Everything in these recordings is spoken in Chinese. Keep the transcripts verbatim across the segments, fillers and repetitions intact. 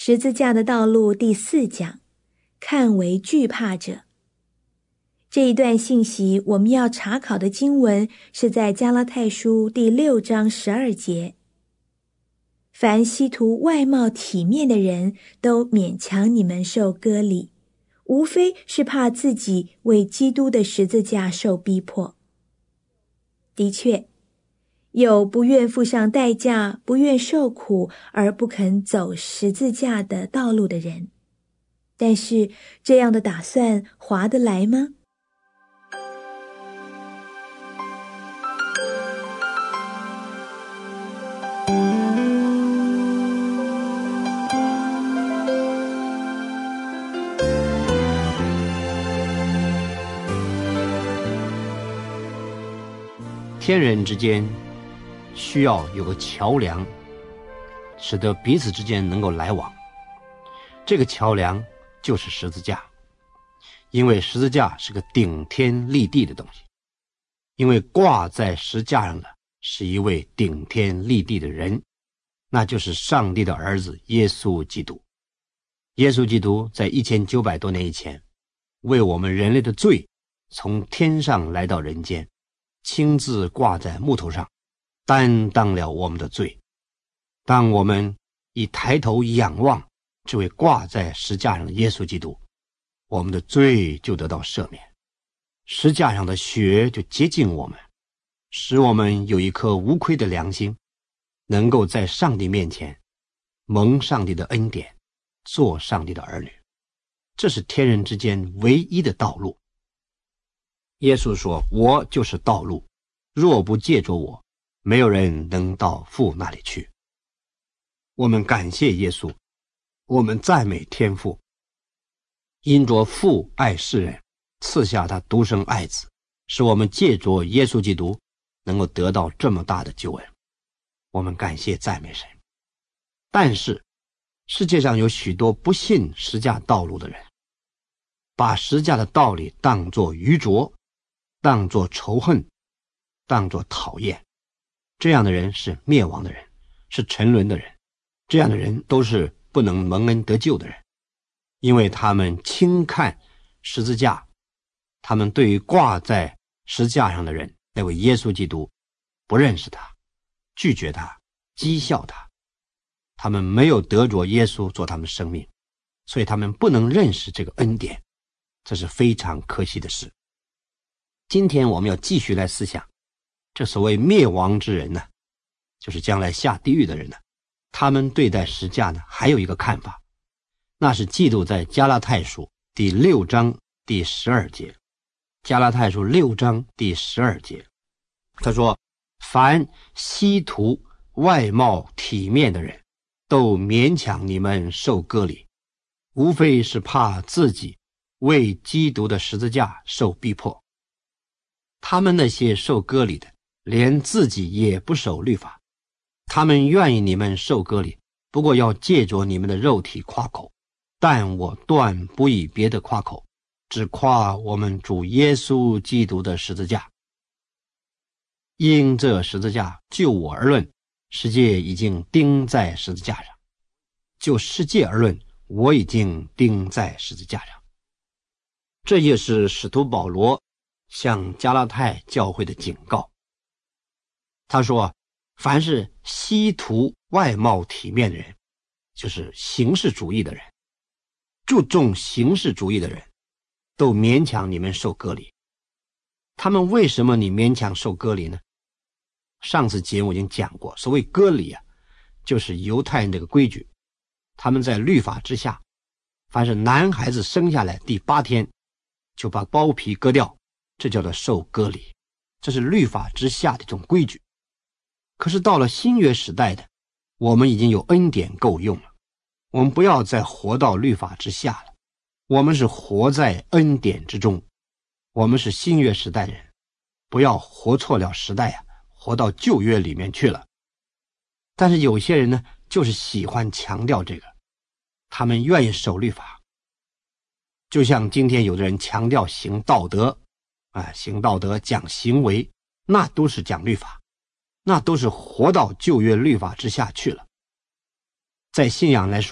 十字架的道路第四讲，看为惧怕者。这一段信息我们要查考的经文是在加拉太书第六章十二节。凡希图外貌体面的人都勉强你们受割礼，无非是怕自己为基督的十字架受逼迫。的确，有不愿付上代价，不愿受苦而不肯走十字架的道路的人，但是这样的打算划得来吗？ 天人之间需要有个桥梁，使得彼此之间能够来往。这个桥梁就是十字架，因为十字架是个顶天立地的东西，因为挂在十字架上的是一位顶天立地的人，那就是上帝的儿子耶稣基督。耶稣基督在一千九百多年以前，为我们人类的罪从天上来到人间，亲自挂在木头上，担当了我们的罪。当我们一抬头仰望这位挂在十字架上的耶稣基督，我们的罪就得到赦免，十字架上的血就洁净我们，使我们有一颗无愧的良心，能够在上帝面前蒙上帝的恩典，做上帝的儿女。这是天人之间唯一的道路。耶稣说，我就是道路，若不借着我，没有人能到父那里去。我们感谢耶稣，我们赞美天父，因着父爱世人，赐下他独生爱子，使我们借着耶稣基督能够得到这么大的救恩。我们感谢赞美神。但是世界上有许多不信十字架道路的人，把十字架的道理当作愚拙，当作仇恨，当作讨厌。这样的人是灭亡的人，是沉沦的人，这样的人都是不能蒙恩得救的人，因为他们轻看十字架，他们对于挂在十字架上的人，那位耶稣基督，不认识他，拒绝他，讥笑他。他们没有得着耶稣做他们生命，所以他们不能认识这个恩典，这是非常可惜的事。今天我们要继续来思想，这所谓灭亡之人呢，就是将来下地狱的人呢，他们对待十字架呢还有一个看法，那是记录在加拉太书第六章第十二节。加拉太书六章第十二节，他说，凡希图外貌体面的人，都勉强你们受割礼，无非是怕自己为基督的十字架受逼迫。他们那些受割礼的，连自己也不守律法，他们愿意你们受割礼，不过要借着你们的肉体夸口，但我断不以别的夸口，只夸我们主耶稣基督的十字架。因这十字架就我而论，世界已经钉在十字架上；就世界而论，我已经钉在十字架上。这也是使徒保罗向加拉太教会的警告。他说，凡是希图外貌体面的人，就是形式主义的人，注重形式主义的人，都勉强你们受割礼。他们为什么你勉强受割礼呢？上次节目已经讲过，所谓割礼啊，就是犹太人这个规矩，他们在律法之下，凡是男孩子生下来第八天就把包皮割掉，这叫做受割礼，这是律法之下的一种规矩。可是到了新约时代的，我们已经有恩典够用了，我们不要再活到律法之下了，我们是活在恩典之中，我们是新约时代的人，不要活错了时代啊，活到旧约里面去了。但是有些人呢，就是喜欢强调这个，他们愿意守律法，就像今天有的人强调行道德啊，行道德讲行为，那都是讲律法，那都是活到旧约律法之下去了。在信仰来说，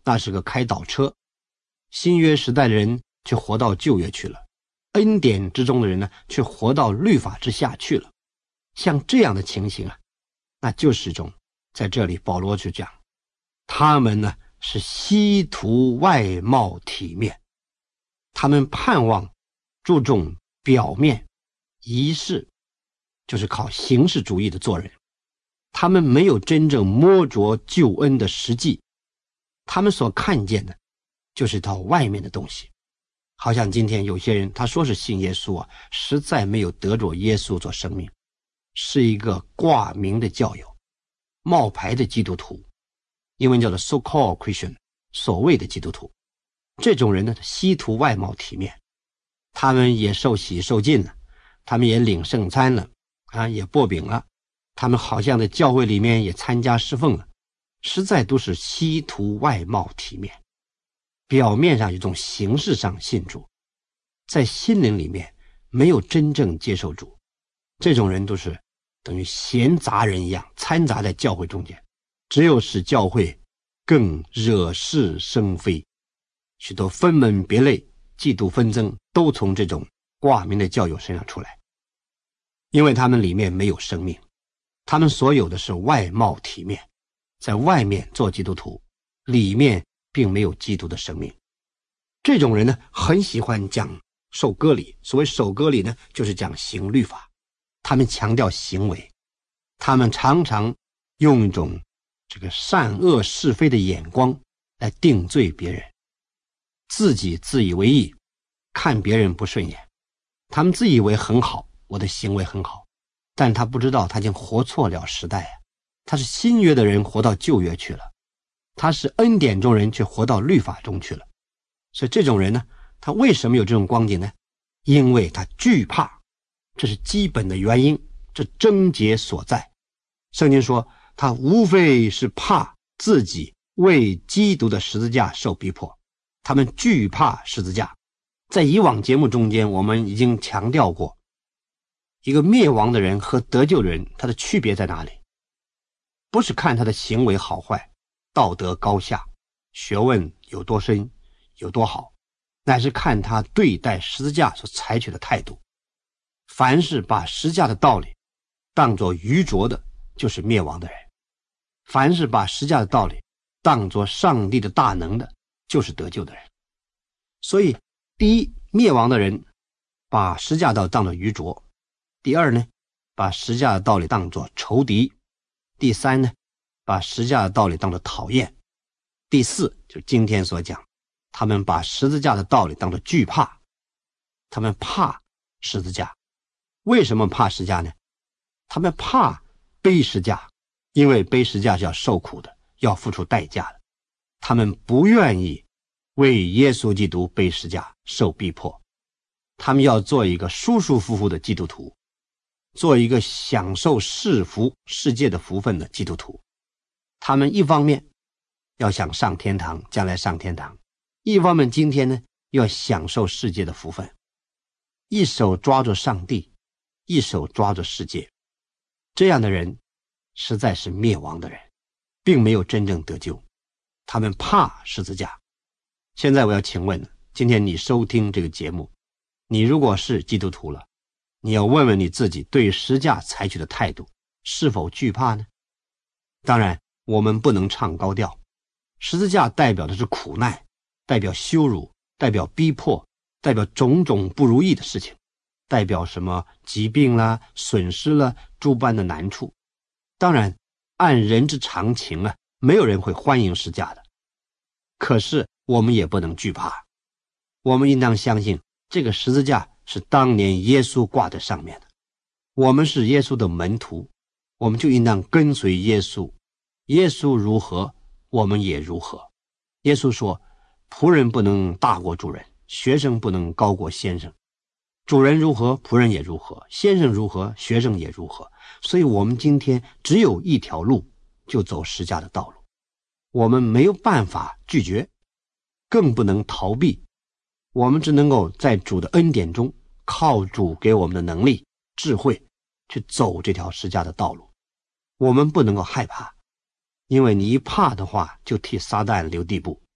那是个开倒车，新约时代的人却活到旧约去了，恩典之中的人呢，却活到律法之下去了。像这样的情形啊，那就是一种，在这里保罗就讲，他们呢是希图外貌体面，他们盼望注重表面仪式，就是靠形式主义的做人，他们没有真正摸着救恩的实际，他们所看见的就是到外面的东西。好像今天有些人他说是信耶稣啊，实在没有得着耶稣做生命，是一个挂名的教友，冒牌的基督徒，英文叫做 so-called Christian， 所谓的基督徒。这种人呢，希图外貌体面，他们也受洗受浸了，他们也领圣餐了啊，也擘饼了，他们好像在教会里面也参加侍奉了，实在都是希图外貌体面，表面上有种形式上信主，在心灵里面没有真正接受主。这种人都是等于闲杂人一样，掺杂在教会中间，只有使教会更惹是生非，许多分门别类、嫉妒纷争都从这种挂名的教友身上出来，因为他们里面没有生命，他们所有的是外貌体面，在外面做基督徒，里面并没有基督的生命。这种人呢，很喜欢讲受割礼，所谓受割礼呢，就是讲行律法，他们强调行为，他们常常用一种这个善恶是非的眼光来定罪别人，自己自以为意，看别人不顺眼，他们自以为很好，我的行为很好，但他不知道他已经活错了时代啊，他是新约的人活到旧约去了，他是恩典中人却活到律法中去了。所以这种人呢，他为什么有这种光景呢？因为他惧怕，这是基本的原因，这症结所在。圣经说他无非是怕自己为基督的十字架受逼迫，他们惧怕十字架。在以往节目中间我们已经强调过，一个灭亡的人和得救的人他的区别在哪里？不是看他的行为好坏，道德高下，学问有多深有多好，乃是看他对待十字架所采取的态度。凡是把十字架的道理当作愚拙的，就是灭亡的人；凡是把十字架的道理当作上帝的大能的，就是得救的人。所以第一，灭亡的人把十字架道当作愚拙；第二呢，把十字架的道理当作仇敌；第三呢，把十字架的道理当作讨厌；第四，就是今天所讲，他们把十字架的道理当作惧怕，他们怕十字架。为什么怕十字架呢？他们怕背十字架，因为背十字架是要受苦的，要付出代价的。他们不愿意为耶稣基督背十字架受逼迫，他们要做一个舒舒服服的基督徒，做一个享受世福世界的福分的基督徒。他们一方面要想上天堂，将来上天堂，一方面今天呢要享受世界的福分，一手抓住上帝，一手抓住世界。这样的人实在是灭亡的人，并没有真正得救，他们怕十字架。现在我要请问，今天你收听这个节目，你如果是基督徒了，你要问问你自己对十字架采取的态度是否惧怕呢？当然我们不能唱高调，十字架代表的是苦难，代表羞辱，代表逼迫，代表种种不如意的事情，代表什么疾病啦、损失了诸般的难处。当然按人之常情啊，没有人会欢迎十字架的，可是我们也不能惧怕，我们应当相信这个十字架是当年耶稣挂在上面的，我们是耶稣的门徒，我们就应当跟随耶稣，耶稣如何我们也如何。耶稣说仆人不能大过主人，学生不能高过先生，主人如何仆人也如何，先生如何学生也如何。所以我们今天只有一条路，就走十字架的道路，我们没有办法拒绝，更不能逃避，我们只能够在主的恩典中，靠主给我们的能力智慧去走这条十字架的道路。我们不能够害怕，因为你一怕的话就替撒旦留地步，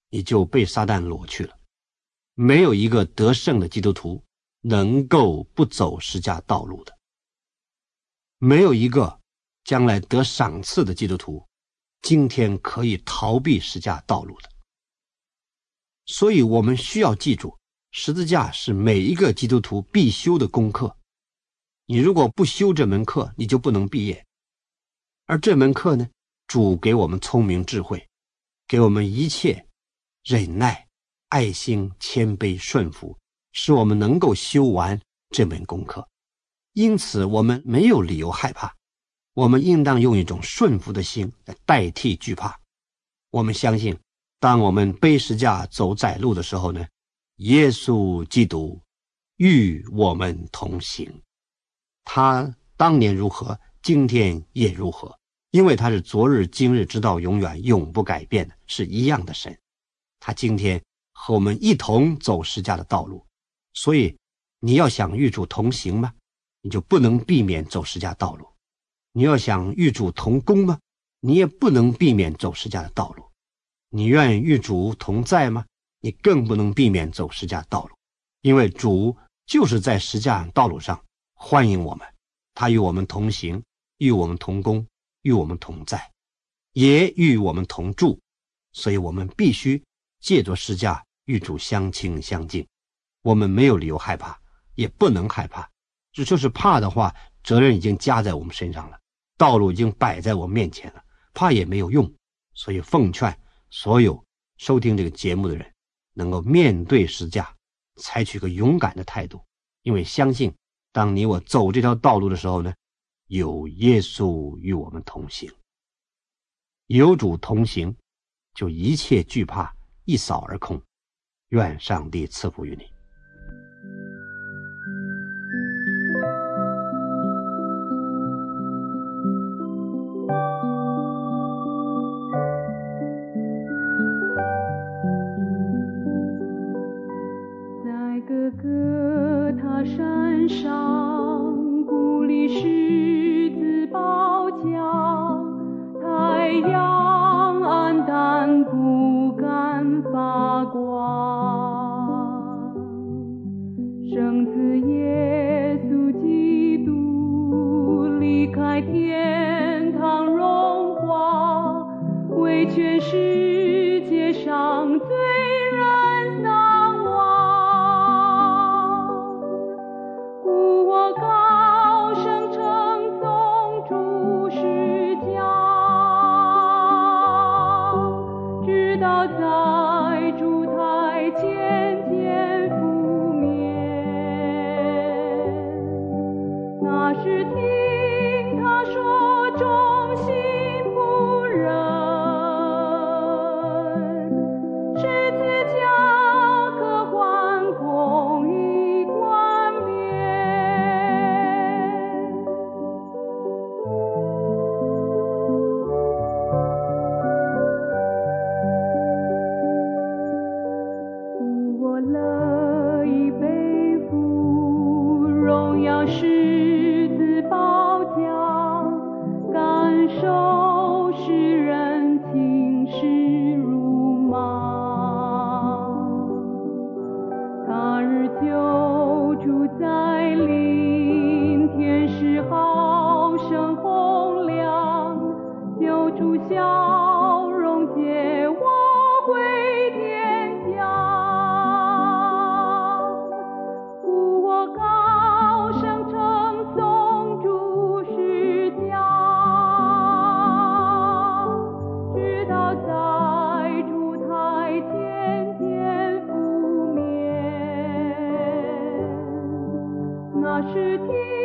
你就被撒旦掳去了。没有一个得胜的基督徒能够不走十字架道路的，没有一个将来得赏赐的基督徒今天可以逃避十字架道路的。所以我们需要记住，十字架是每一个基督徒必修的功课。你如果不修这门课，你就不能毕业。而这门课呢，主给我们聪明智慧，给我们一切忍耐、爱心、谦卑、顺服，使我们能够修完这门功课。因此我们没有理由害怕，我们应当用一种顺服的心来代替惧怕。我们相信，当我们背十字架走窄路的时候呢，耶稣基督与我们同行。他当年如何，今天也如何，因为他是昨日今日直到永远永不改变的，是一样的神。他今天和我们一同走十字架的道路。所以你要想与主同行吗？你就不能避免走十字架道路。你要想与主同工吗？你也不能避免走十字架的道路。你愿与主同在吗？你更不能避免走十字架道路。因为主就是在十字架道路上欢迎我们，他与我们同行，与我们同工，与我们同在，也与我们同住。所以我们必须借着十字架与主相亲相近。我们没有理由害怕，也不能害怕。这就是怕的话，责任已经加在我们身上了，道路已经摆在我们面前了，怕也没有用。所以奉劝所有收听这个节目的人，能够面对十字架，采取个勇敢的态度。因为相信当你我走这条道路的时候呢，有耶稣与我们同行，有主同行，就一切惧怕一扫而空。愿上帝赐福于你。 在各个他山上，孤立十字宝架，太阳暗淡不敢发光。圣子耶稣基督离开天堂荣华，为全世界上罪人丧亡。故我高声称颂主十架，直到在主台前见覆面。那时听他说忠心仆人，十字架可换公义冠冕。故我乐意背负荣耀十字宝架，感受世人轻视辱骂。他日救主再临，天使号声洪亮，救主笑容接我回天家。故我高声称颂主十架，直到在主台前见覆面。那时听